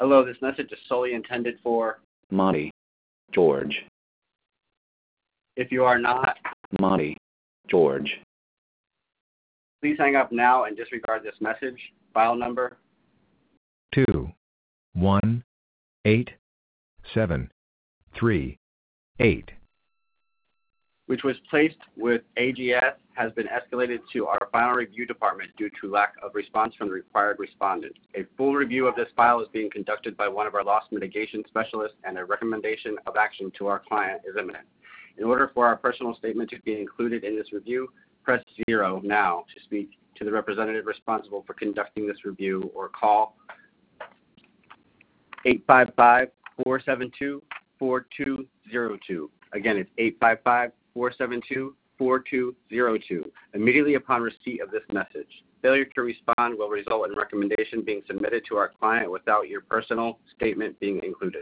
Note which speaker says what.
Speaker 1: Hello, this message is solely intended for
Speaker 2: Monty, George.
Speaker 1: If you are not,
Speaker 2: Monty, George.
Speaker 1: please hang up now and disregard this message. File number
Speaker 3: 2 1 8 7 3 8.
Speaker 1: which was placed with AGS, has been escalated to our final review department due to lack of response from the required respondent. A full review of this file is being conducted by one of our loss mitigation specialists, and a recommendation of action to our client is imminent. In order for our personal statement to be included in this review, press 0 now to speak to the representative responsible for conducting this review, or call 855-472-4202. Again, it's 855-472-4202. Immediately upon receipt of this message. Failure to respond will result in recommendation being submitted to our client without your personal statement being included.